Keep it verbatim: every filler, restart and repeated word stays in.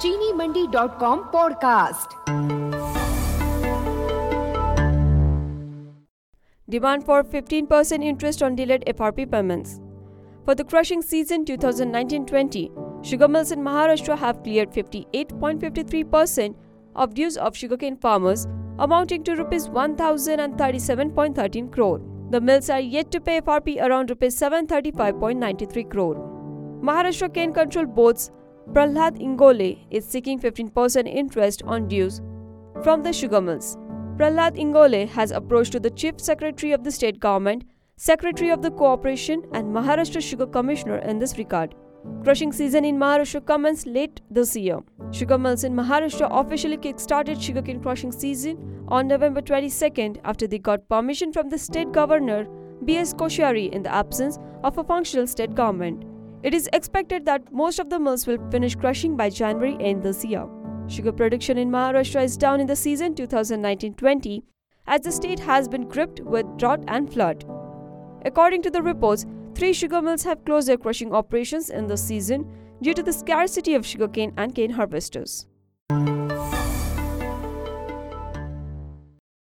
चीनी Mandi dot com podcast. Demand for fifteen percent interest on delayed F R P payments. For the crushing season twenty nineteen twenty, sugar mills in Maharashtra have cleared fifty-eight point five three percent of dues of sugarcane farmers, amounting to rupees one thousand thirty-seven point one three crore. The mills are yet to pay F R P around rupees seven hundred thirty-five point nine three crore. Maharashtra Cane Control Board's Prahlad Ingole is seeking fifteen percent interest on dues from the sugar mills. Prahlad Ingole has approached to the Chief Secretary of the State Government, Secretary of the Cooperation and Maharashtra Sugar Commissioner in this regard. Crushing season in Maharashtra commenced late this year. Sugar mills in Maharashtra officially kick-started sugarcane crushing season on November twenty-second after they got permission from the State Governor B S Koshyari in the absence of a functional state government. It is expected that most of the mills will finish crushing by January end this year. Sugar production in Maharashtra is down in the season twenty nineteen twenty as the state has been gripped with drought and flood. According to the reports, three sugar mills have closed their crushing operations in this season due to the scarcity of sugarcane and cane harvesters.